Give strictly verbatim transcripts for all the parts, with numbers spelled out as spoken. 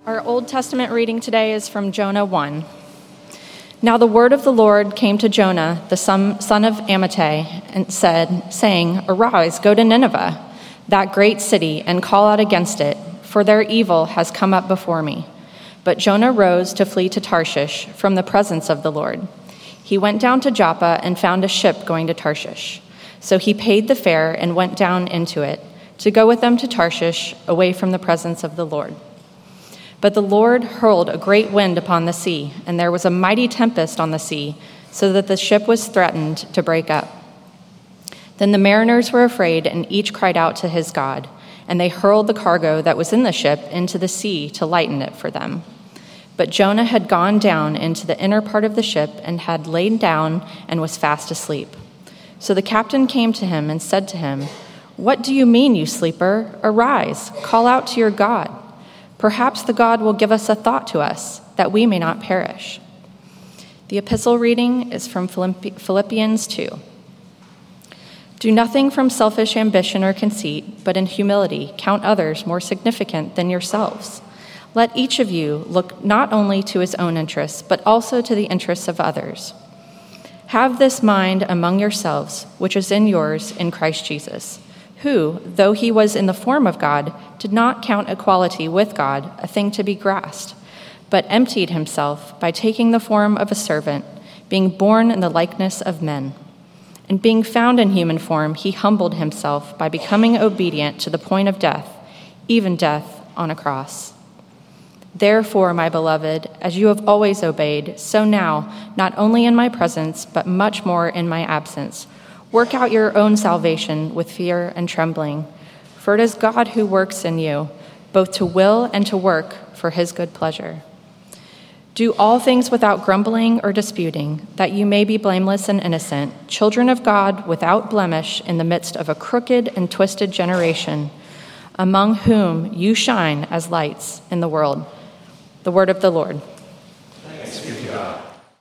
Our Old Testament reading today is from Jonah one. Now the word of the Lord came to Jonah, the son of Amittai, and said, saying, Arise, go to Nineveh, that great city, and call out against it, for their evil has come up before me. But Jonah rose to flee to Tarshish from the presence of the Lord. He went down to Joppa and found a ship going to Tarshish. So he paid the fare and went down into it, to go with them to Tarshish, away from the presence of the Lord. But the Lord hurled a great wind upon the sea, and there was a mighty tempest on the sea, so that the ship was threatened to break up. Then the mariners were afraid, and each cried out to his God, and they hurled the cargo that was in the ship into the sea to lighten it for them. But Jonah had gone down into the inner part of the ship and had lain down and was fast asleep. So the captain came to him and said to him, What do you mean, you sleeper? Arise, call out to your God. Perhaps the God will give us a thought to us, that we may not perish. The epistle reading is from Philippians two. Do nothing from selfish ambition or conceit, but in humility count others more significant than yourselves. Let each of you look not only to his own interests, but also to the interests of others. Have this mind among yourselves, which is in yours in Christ Jesus, who, though he was in the form of God, did not count equality with God a thing to be grasped, but emptied himself by taking the form of a servant, being born in the likeness of men. And being found in human form, he humbled himself by becoming obedient to the point of death, even death on a cross. Therefore, my beloved, as you have always obeyed, so now, not only in my presence, but much more in my absence, work out your own salvation with fear and trembling, for it is God who works in you, both to will and to work for his good pleasure. Do all things without grumbling or disputing, that you may be blameless and innocent, children of God without blemish in the midst of a crooked and twisted generation, among whom you shine as lights in the world. The word of the Lord. Thanks be to God.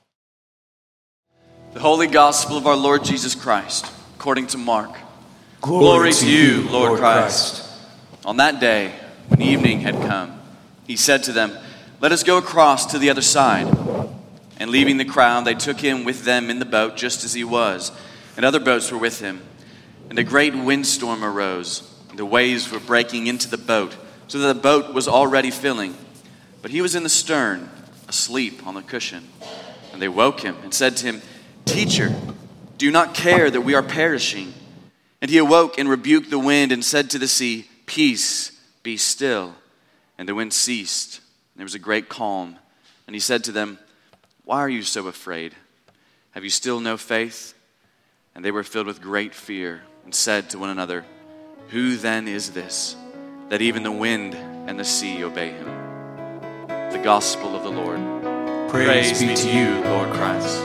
The Holy Gospel of our Lord Jesus Christ, according to Mark. Glory, Glory to to you, you, Lord Lord Christ. Christ. On that day, when evening had come, he said to them, Let us go across to the other side. And leaving the crowd, they took him with them in the boat, just as he was, and other boats were with him. And a great windstorm arose, and the waves were breaking into the boat, so that the boat was already filling. But he was in the stern, asleep on the cushion. And they woke him and said to him, Teacher, do you not care that we are perishing? And he awoke and rebuked the wind and said to the sea, Peace, be still. And the wind ceased. And there was a great calm. And he said to them, Why are you so afraid? Have you still no faith? And they were filled with great fear and said to one another, Who then is this, that even the wind and the sea obey him? The gospel of the Lord. Praise, Praise be to you, Lord Christ.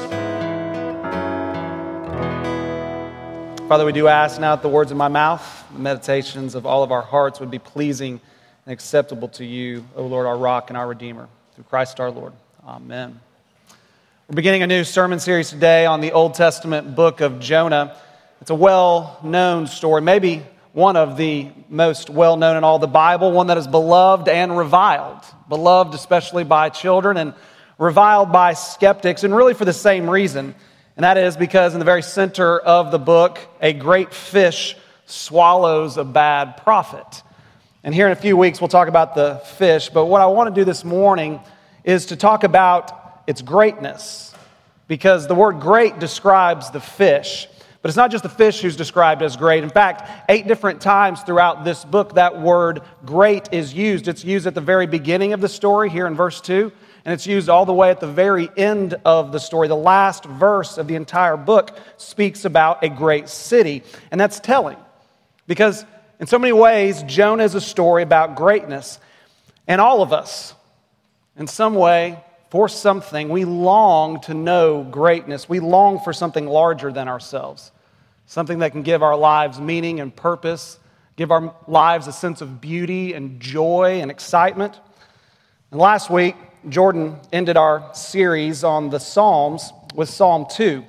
Father, we do ask now that the words of my mouth, the meditations of all of our hearts would be pleasing and acceptable to you, O Lord, our rock and our Redeemer, through Christ our Lord. Amen. We're beginning a new sermon series today on the Old Testament book of Jonah. It's a well-known story, maybe one of the most well-known in all the Bible, one that is beloved and reviled, beloved especially by children and reviled by skeptics, and really for the same reason. And that is because in the very center of the book, a great fish swallows a bad prophet. And here in a few weeks, we'll talk about the fish. But what I want to do this morning is to talk about its greatness. Because the word great describes the fish. But it's not just the fish who's described as great. In fact, eight different times throughout this book, that word great is used. It's used at the very beginning of the story, here in verse two. And it's used all the way at the very end of the story. The last verse of the entire book speaks about a great city. And that's telling. Because in so many ways, Jonah is a story about greatness. And all of us, in some way, for something, we long to know greatness. We long for something larger than ourselves. Something that can give our lives meaning and purpose. Give our lives a sense of beauty and joy and excitement. And last week, Jordan ended our series on the Psalms with Psalm two, which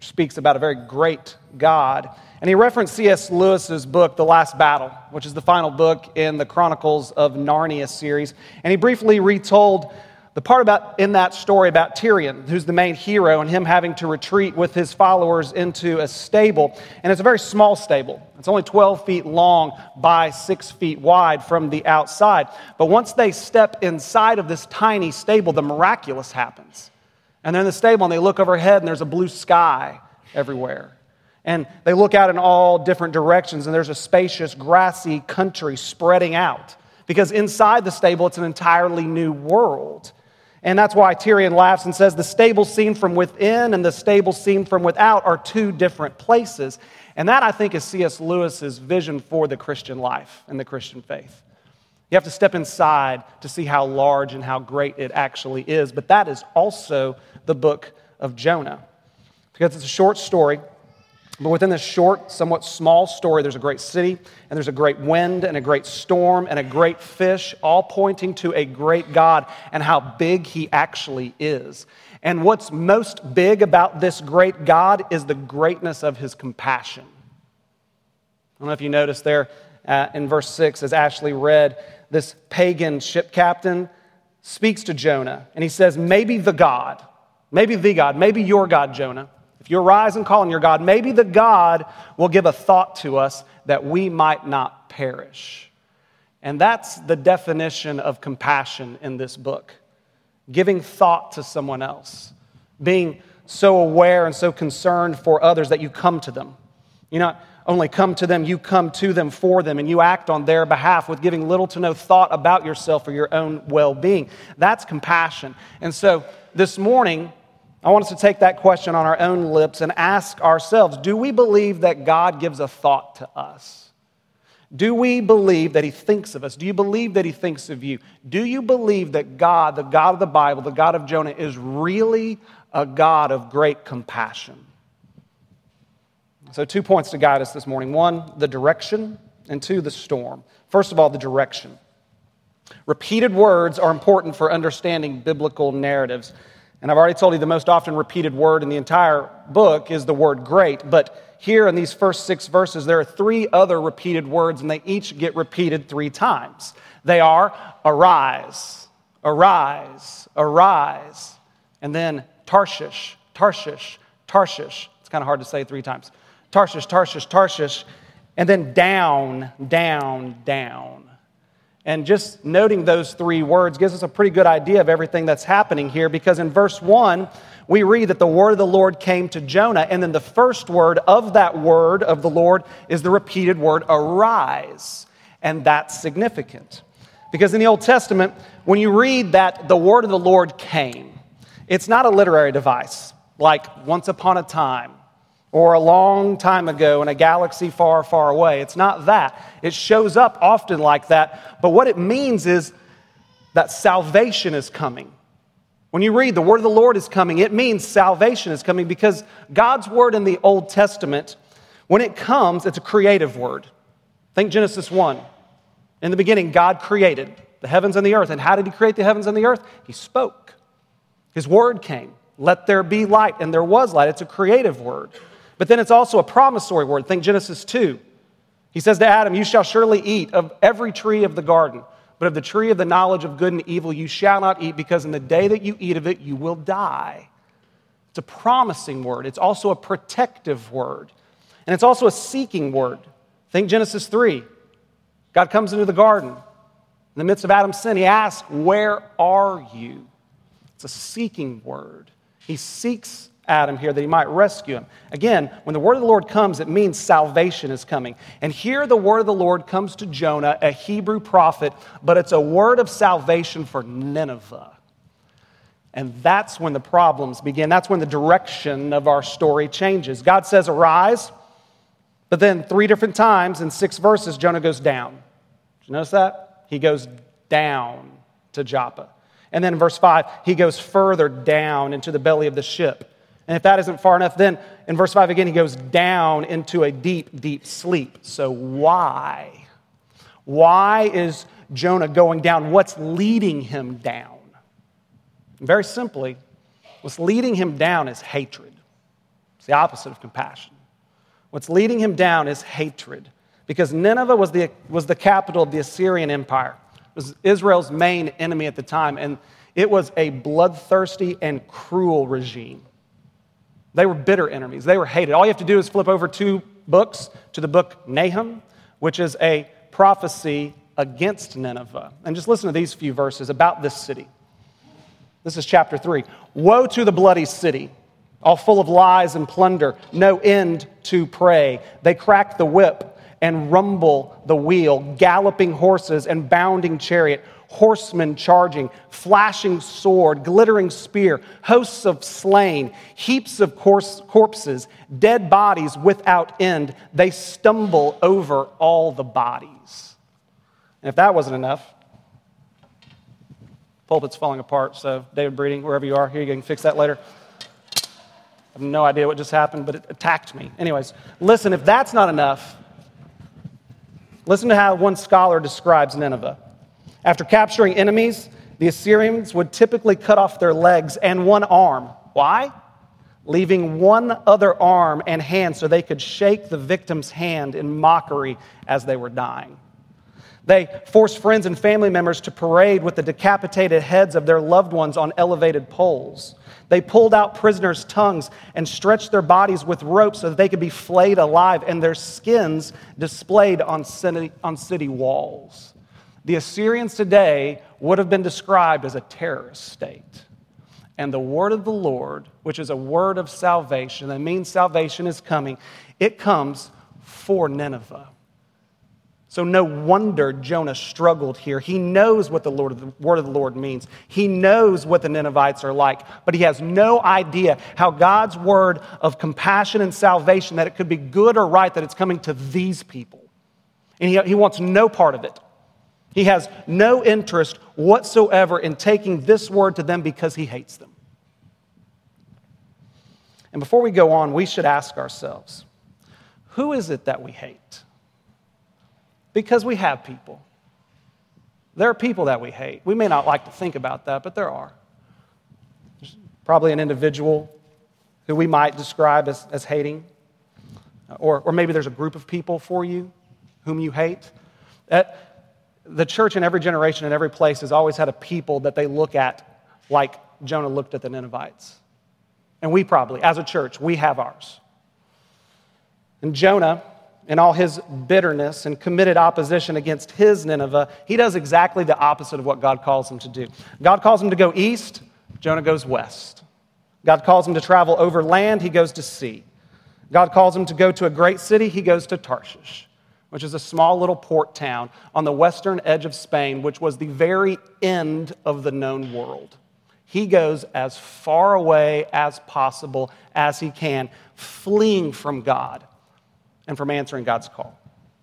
which speaks about a very great God. And he referenced C S Lewis's book, The Last Battle, which is the final book in the Chronicles of Narnia series. And he briefly retold the part about in that story about Tyrion, who's the main hero, and him having to retreat with his followers into a stable. And it's a very small stable. It's only twelve feet long by six feet wide from the outside. But once they step inside of this tiny stable, the miraculous happens. And they're in the stable and they look overhead and there's a blue sky everywhere. And they look out in all different directions and there's a spacious, grassy country spreading out. Because inside the stable, it's an entirely new world. And that's why Tyrion laughs and says the stable seen from within and the stable seen from without are two different places. And that, I think, is C S Lewis's vision for the Christian life and the Christian faith. You have to step inside to see how large and how great it actually is. But that is also the book of Jonah. Because it's a short story. But within this short, somewhat small story, there's a great city, and there's a great wind, and a great storm, and a great fish, all pointing to a great God and how big he actually is. And what's most big about this great God is the greatness of his compassion. I don't know if you noticed there uh, in verse six, as Ashley read, this pagan ship captain speaks to Jonah, and he says, maybe the God, maybe the God, maybe your God, Jonah, if you arise and call on your God, maybe the God will give a thought to us that we might not perish. And that's the definition of compassion in this book. Giving thought to someone else. Being so aware and so concerned for others that you come to them. You not only come to them, you come to them for them, and you act on their behalf with giving little to no thought about yourself or your own well-being. That's compassion. And so this morning, I want us to take that question on our own lips and ask ourselves, do we believe that God gives a thought to us? Do we believe that he thinks of us? Do you believe that he thinks of you? Do you believe that God, the God of the Bible, the God of Jonah, is really a God of great compassion? So two points to guide us this morning. One, the direction, and two, the storm. First of all, the direction. Repeated words are important for understanding biblical narratives. And I've already told you the most often repeated word in the entire book is the word great. But here in these first six verses, there are three other repeated words, and they each get repeated three times. They are arise, arise, arise, and then Tarshish, Tarshish, Tarshish. It's kind of hard to say three times. Tarshish, Tarshish, Tarshish, and then down, down, down. And just noting those three words gives us a pretty good idea of everything that's happening here, because in verse one, we read that the word of the Lord came to Jonah, and then the first word of that word of the Lord is the repeated word arise. And that's significant. Because in the Old Testament, when you read that the word of the Lord came, it's not a literary device, like once upon a time, or a long time ago in a galaxy far, far away. It's not that. It shows up often like that. But what it means is that salvation is coming. When you read the word of the Lord is coming, it means salvation is coming, because God's word in the Old Testament, when it comes, it's a creative word. Think Genesis one. In the beginning, God created the heavens and the earth. And how did he create the heavens and the earth? He spoke. His word came. Let there be light, and there was light. It's a creative word. But then it's also a promissory word. Think Genesis two. He says to Adam, you shall surely eat of every tree of the garden, but of the tree of the knowledge of good and evil you shall not eat, because in the day that you eat of it, you will die. It's a promising word. It's also a protective word. And it's also a seeking word. Think Genesis three. God comes into the garden. In the midst of Adam's sin, he asks, where are you? It's a seeking word. He seeks Adam here that he might rescue him. Again, when the word of the Lord comes, it means salvation is coming. And here the word of the Lord comes to Jonah, a Hebrew prophet, but it's a word of salvation for Nineveh. And that's when the problems begin. That's when the direction of our story changes. God says, arise, but then three different times in six verses, Jonah goes down. Did you notice that? He goes down to Joppa. And then in verse five, he goes further down into the belly of the ship. And if that isn't far enough, then in verse five again, he goes down into a deep, deep sleep. So why? Why is Jonah going down? What's leading him down? Very simply, what's leading him down is hatred. It's the opposite of compassion. What's leading him down is hatred, because Nineveh was the, was the capital of the Assyrian Empire. It was Israel's main enemy at the time, and it was a bloodthirsty and cruel regime. They were bitter enemies. They were hated. All you have to do is flip over two books to the book Nahum, which is a prophecy against Nineveh. And just listen to these few verses about this city. This is chapter three. Woe to the bloody city, all full of lies and plunder, no end to prey. They crack the whip and rumble the wheel, galloping horses and bounding chariot, horsemen charging, flashing sword, glittering spear, hosts of slain, heaps of corse, corpses, dead bodies without end. They stumble over all the bodies. And if that wasn't enough, pulpit's falling apart, so David Breeding, wherever you are, here you can fix that later. I have no idea what just happened, but it attacked me. Anyways, listen, if that's not enough, listen to how one scholar describes Nineveh. After capturing enemies, the Assyrians would typically cut off their legs and one arm. Why? Leaving one other arm and hand so they could shake the victim's hand in mockery as they were dying. They forced friends and family members to parade with the decapitated heads of their loved ones on elevated poles. They pulled out prisoners' tongues and stretched their bodies with ropes so that they could be flayed alive and their skins displayed on city, on city walls. The Assyrians today would have been described as a terrorist state. And the word of the Lord, which is a word of salvation, that means salvation is coming, it comes for Nineveh. So no wonder Jonah struggled here. He knows what the, Lord of the word of the Lord means. He knows what the Ninevites are like, but he has no idea how God's word of compassion and salvation, that it could be good or right, that it's coming to these people. And he, he wants no part of it. He has no interest whatsoever in taking this word to them because he hates them. And before we go on, we should ask ourselves, who is it that we hate? Because we have people. There are people that we hate. We may not like to think about that, but there are. There's probably an individual who we might describe as, as hating. Or, or maybe there's a group of people for you whom you hate. That, the church in every generation, in every place, has always had a people that they look at like Jonah looked at the Ninevites. And we probably, as a church, we have ours. And Jonah, in all his bitterness and committed opposition against his Nineveh, he does exactly the opposite of what God calls him to do. God calls him to go east, Jonah goes west. God calls him to travel over land, he goes to sea. God calls him to go to a great city, he goes to Tarshish, which is a small little port town on the western edge of Spain, which was the very end of the known world. He goes as far away as possible as he can, fleeing from God and from answering God's call.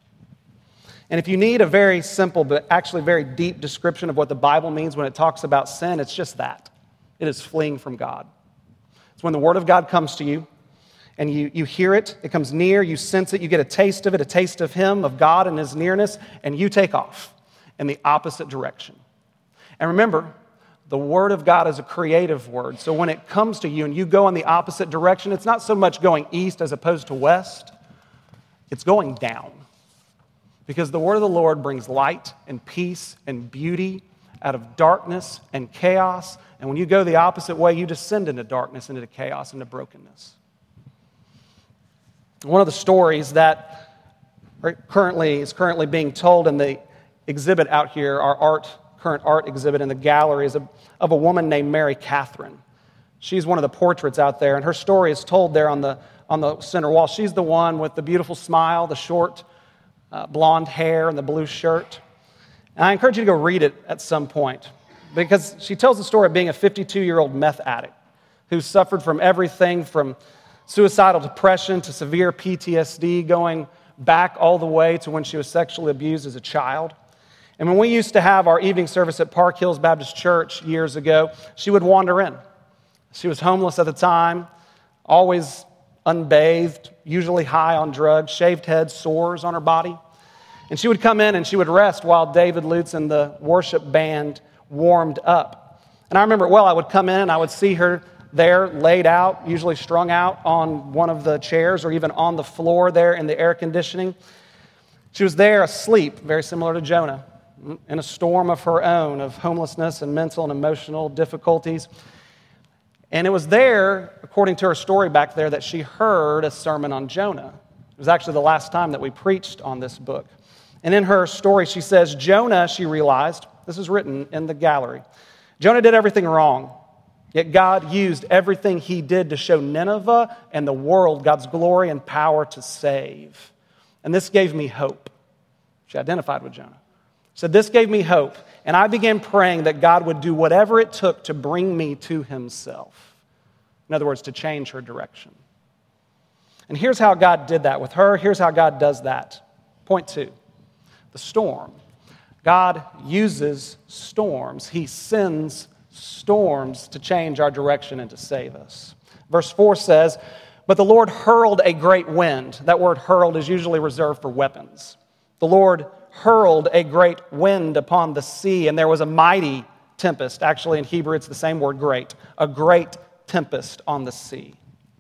And if you need a very simple but actually very deep description of what the Bible means when it talks about sin, it's just that. It is fleeing from God. It's when the Word of God comes to you and you, you hear it, it comes near, you sense it, you get a taste of it, a taste of Him, of God and His nearness, and you take off in the opposite direction. And remember, the Word of God is a creative word. So when it comes to you and you go in the opposite direction, it's not so much going east as opposed to west. It's going down. Because the word of the Lord brings light and peace and beauty out of darkness and chaos. And when you go the opposite way, you descend into darkness, into chaos, into brokenness. One of the stories that currently is currently being told in the exhibit out here, our art, current art exhibit in the gallery, is of, of a woman named Mary Catherine. She's one of the portraits out there, and her story is told there on the on the center wall. She's the one with the beautiful smile, the short uh, blonde hair, and the blue shirt. And I encourage you to go read it at some point, because she tells the story of being a fifty-two-year-old meth addict who suffered from everything from suicidal depression to severe P T S D, going back all the way to when she was sexually abused as a child. And when we used to have our evening service at Park Hills Baptist Church years ago, she would wander in. She was homeless at the time, always unbathed, usually high on drugs, shaved head, sores on her body. And she would come in and she would rest while David Lutz and the worship band warmed up. And I remember, well, I would come in and I would see her there laid out, usually strung out on one of the chairs or even on the floor there in the air conditioning. She was there asleep, very similar to Jonah, in a storm of her own, of homelessness and mental and emotional difficulties. And it was there, according to her story back there, that she heard a sermon on Jonah. It was actually the last time that we preached on this book. And in her story, she says, Jonah, she realized, this is written in the gallery, Jonah did everything wrong, yet God used everything he did to show Nineveh and the world God's glory and power to save. And this gave me hope. She identified with Jonah. She said, this gave me hope, and I began praying that God would do whatever it took to bring me to himself. In other words, to change her direction. And here's how God did that with her. Here's how God does that. Point two, the storm. God uses storms. He sends storms to change our direction and to save us. Verse four says, but the Lord hurled a great wind. That word hurled is usually reserved for weapons. The Lord hurled a great wind upon the sea, and there was a mighty tempest. Actually, in Hebrew, it's the same word, great. A great tempest on the sea.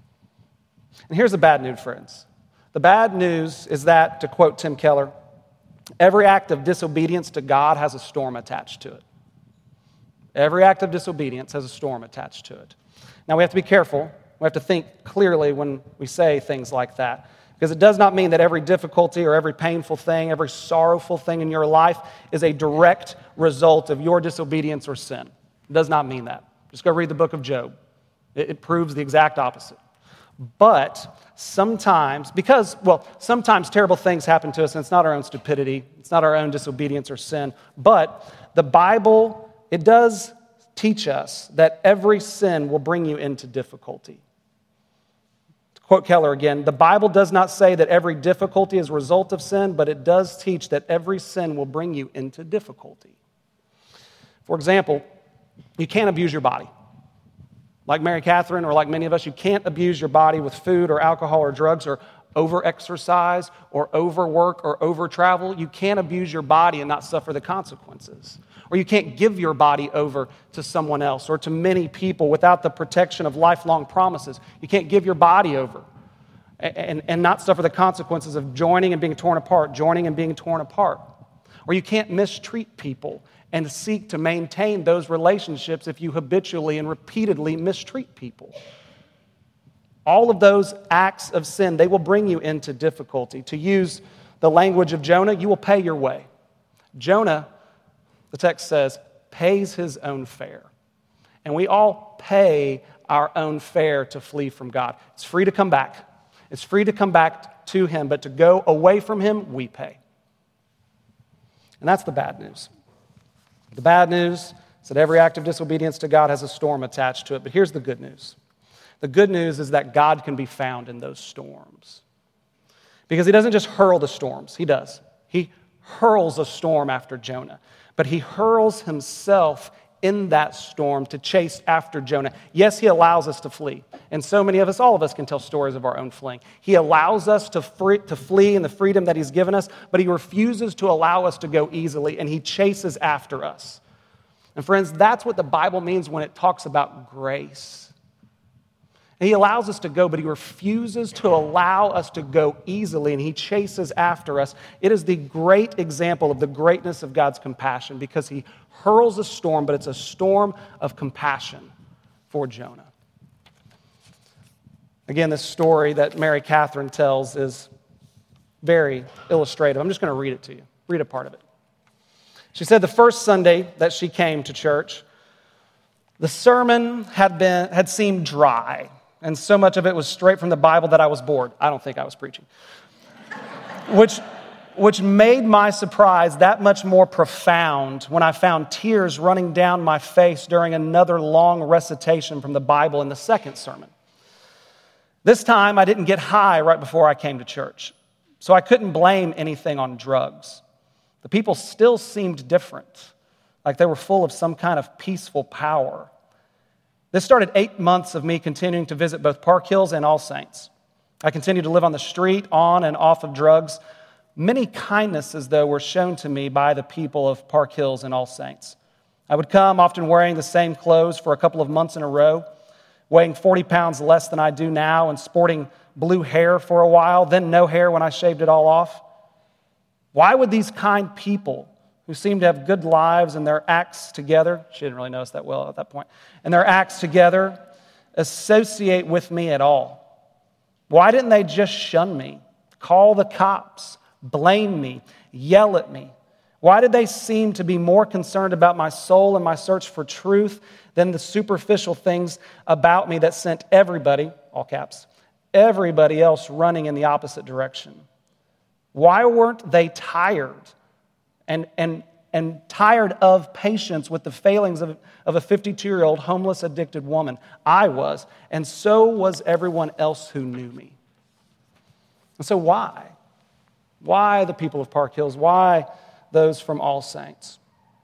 And here's the bad news, friends. The bad news is that, to quote Tim Keller, every act of disobedience to God has a storm attached to it. Every act of disobedience has a storm attached to it. Now, we have to be careful. We have to think clearly when we say things like that, because it does not mean that every difficulty or every painful thing, every sorrowful thing in your life is a direct result of your disobedience or sin. It does not mean that. Just go read the book of Job. It, it proves the exact opposite. But sometimes, because, well, sometimes terrible things happen to us, and it's not our own stupidity, it's not our own disobedience or sin, but the Bible, it does teach us that every sin will bring you into difficulty. To quote Keller again, the Bible does not say that every difficulty is a result of sin, but it does teach that every sin will bring you into difficulty. For example, you can't abuse your body. Like Mary Catherine, or like many of us, you can't abuse your body with food or alcohol or drugs or over-exercise or overwork or over-travel. You can't abuse your body and not suffer the consequences. Or you can't give your body over to someone else or to many people without the protection of lifelong promises. You can't give your body over and, and, and not suffer the consequences of joining and being torn apart, joining and being torn apart. Or you can't mistreat people and seek to maintain those relationships if you habitually and repeatedly mistreat people. All of those acts of sin, they will bring you into difficulty. To use the language of Jonah, you will pay your way. Jonah, the text says, pays his own fare. And we all pay our own fare to flee from God. It's free to come back. It's free to come back to him, but to go away from him, we pay. And that's the bad news. The bad news is that every act of disobedience to God has a storm attached to it. But here's the good news. The good news is that God can be found in those storms. Because he doesn't just hurl the storms. He does. He hurls a storm after Jonah. But he hurls himself in that storm to chase after Jonah. Yes, he allows us to flee. And so many of us, all of us can tell stories of our own fleeing. He allows us to, free, to flee in the freedom that he's given us, but he refuses to allow us to go easily, and he chases after us. And friends, that's what the Bible means when it talks about grace. And he allows us to go, but he refuses to allow us to go easily, and he chases after us. It is the great example of the greatness of God's compassion, because he hurls a storm, but it's a storm of compassion for Jonah. Again, this story that Mary Catherine tells is very illustrative. I'm just going to read it to you. Read a part of it. She said the first Sunday that she came to church, the sermon had been had seemed dry, and so much of it was straight from the Bible that I was bored. I don't think I was preaching. Which, which made my surprise that much more profound when I found tears running down my face during another long recitation from the Bible in the second sermon. This time, I didn't get high right before I came to church, so I couldn't blame anything on drugs. The people still seemed different, like they were full of some kind of peaceful power. This started eight months of me continuing to visit both Park Hills and All Saints. I continued to live on the street, on and off of drugs. Many kindnesses, though, were shown to me by the people of Park Hills and All Saints. I would come often wearing the same clothes for a couple of months in a row. weighing forty pounds less than I do now and sporting blue hair for a while, then no hair when I shaved it all off? Why would these kind people who seem to have good lives and their acts together, she didn't really notice that well at that point, and their acts together associate with me at all? Why didn't they just shun me, call the cops, blame me, yell at me? Why did they seem to be more concerned about my soul and my search for truth than the superficial things about me that sent everybody, all caps, everybody else running in the opposite direction? Why weren't they tired and, and, and tired of patience with the failings of, of a fifty-two-year-old homeless, addicted woman? I was, and so was everyone else who knew me. And so why? Why the people of Park Hills? Why those from All Saints?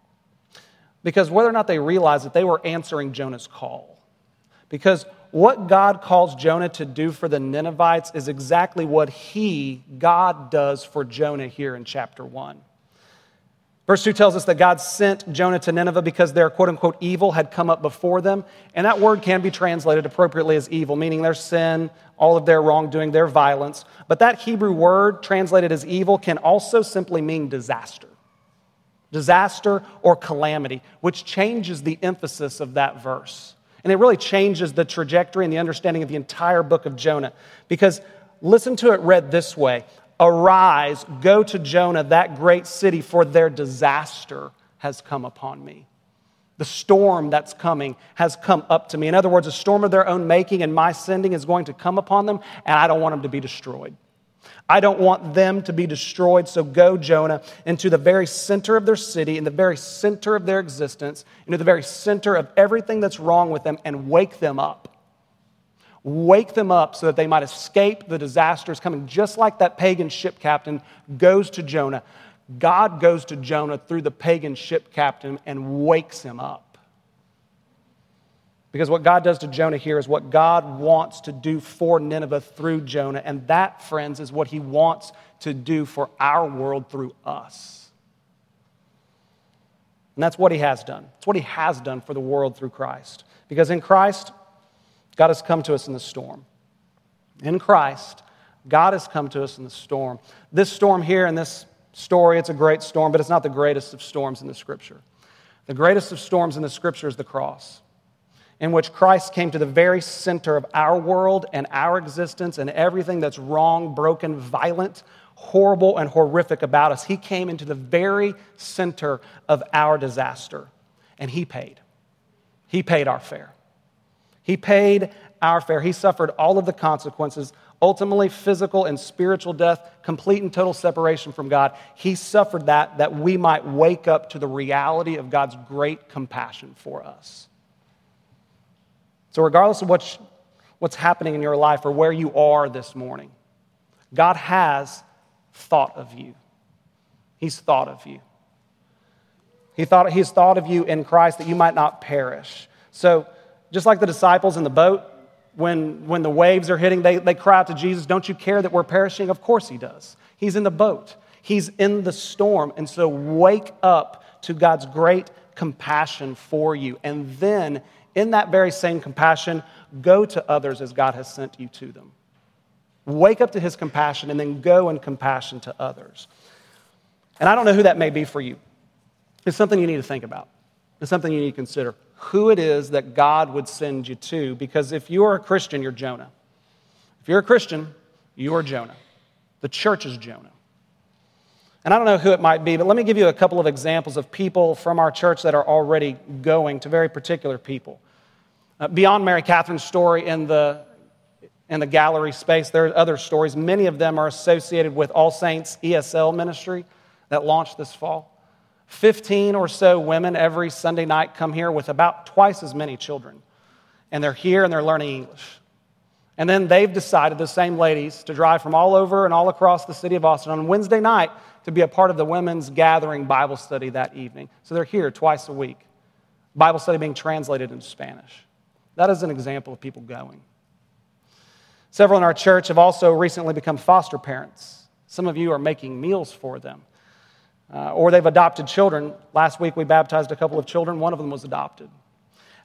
Because whether or not they realized that they were answering Jonah's call. Because what God calls Jonah to do for the Ninevites is exactly what he, God, does for Jonah here in chapter one. Verse two tells us that God sent Jonah to Nineveh because their quote-unquote evil had come up before them. And that word can be translated appropriately as evil, meaning their sin, all of their wrongdoing, their violence. But that Hebrew word translated as evil can also simply mean disaster. Disaster or calamity, which changes the emphasis of that verse. And it really changes the trajectory and the understanding of the entire book of Jonah. Because listen to it read this way: arise, go to Jonah, that great city, for their disaster has come upon me. The storm that's coming has come up to me. In other words, a storm of their own making and my sending is going to come upon them, and I don't want them to be destroyed. I don't want them to be destroyed, so go, Jonah, into the very center of their city, in the very center of their existence, into the very center of everything that's wrong with them, and wake them up. Wake them up so that they might escape the disasters coming, just like that pagan ship captain goes to Jonah. God goes to Jonah through the pagan ship captain and wakes him up. Because what God does to Jonah here is what God wants to do for Nineveh through Jonah. And that, friends, is what he wants to do for our world through us. And that's what he has done. It's what he has done for the world through Christ. Because in Christ, God has come to us in the storm. In Christ, God has come to us in the storm. This storm here in this story, it's a great storm, but it's not the greatest of storms in the Scripture. The greatest of storms in the Scripture is the cross, in which Christ came to the very center of our world and our existence and everything that's wrong, broken, violent, horrible, and horrific about us. He came into the very center of our disaster, and he paid. He paid our fare. He paid our fare. He suffered all of the consequences, ultimately physical and spiritual death, complete and total separation from God. He suffered that, that we might wake up to the reality of God's great compassion for us. So regardless of what's, what's happening in your life or where you are this morning, God has thought of you. He's thought of you. He thought, he's thought of you in Christ that you might not perish. So just like the disciples in the boat, when, when the waves are hitting, they, they cry out to Jesus, don't you care that we're perishing? Of course he does. He's in the boat. He's in the storm. And so wake up to God's great compassion for you. And then in that very same compassion, go to others as God has sent you to them. Wake up to his compassion and then go in compassion to others. And I don't know who that may be for you. It's something you need to think about. It's something you need to consider. Who it is that God would send you to. Because if you are a Christian, you're Jonah. If you're a Christian, you are Jonah. The church is Jonah. And I don't know who it might be, but let me give you a couple of examples of people from our church that are already going to very particular people. Uh, beyond Mary Catherine's story in the, in the gallery space, there are other stories. Many of them are associated with All Saints E S L ministry that launched this fall. Fifteen or so women every Sunday night come here with about twice as many children. And they're here and they're learning English. And then they've decided, the same ladies, to drive from all over and all across the city of Austin on Wednesday night to be a part of the women's gathering Bible study that evening. So they're here twice a week. Bible study being translated into Spanish. That is an example of people going. Several in our church have also recently become foster parents. Some of you are making meals for them. Uh, or they've adopted children. Last week we baptized a couple of children. One of them was adopted.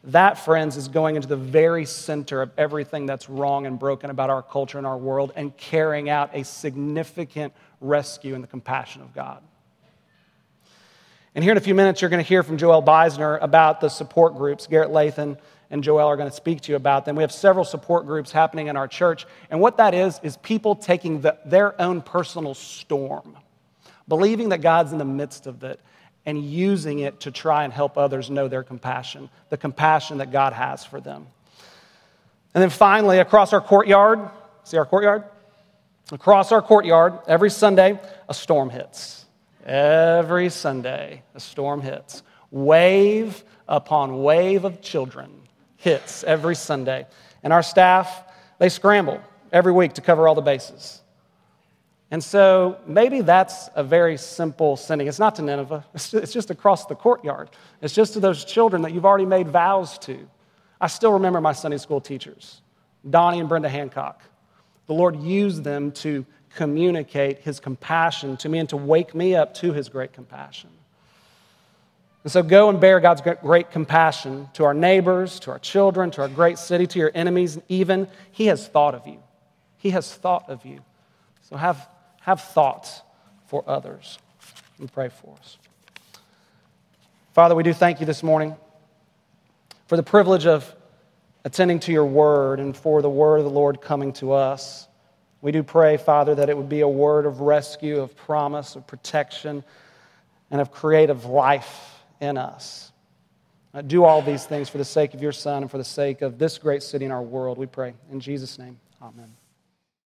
That, friends, is going into the very center of everything that's wrong and broken about our culture and our world and carrying out a significant rescue in the compassion of God. And here in a few minutes, you're going to hear from Joel Beisner about the support groups. Garrett Lathan and Joel are going to speak to you about them. We have several support groups happening in our church. And what that is, is people taking the, their own personal storm, believing that God's in the midst of it, and using it to try and help others know their compassion, the compassion that God has for them. And then finally, across our courtyard, see our courtyard? Across our courtyard, every Sunday, a storm hits. Every Sunday, a storm hits. Wave upon wave of children hits every Sunday. And our staff, they scramble every week to cover all the bases. And so maybe that's a very simple sending. It's not to Nineveh. It's just, it's just across the courtyard. It's just to those children that you've already made vows to. I still remember my Sunday school teachers, Donnie and Brenda Hancock. The Lord used them to communicate his compassion to me and to wake me up to his great compassion. And so go and bear God's great compassion to our neighbors, to our children, to our great city, to your enemies, even. He has thought of you. He has thought of you. So have, have thoughts for others. And pray for us. Father, we do thank you this morning for the privilege of attending to your word and for the word of the Lord coming to us. We do pray, Father, that it would be a word of rescue, of promise, of protection, and of creative life in us. Uh, do all these things for the sake of your Son and for the sake of this great city in our world, we pray. In Jesus' name, amen.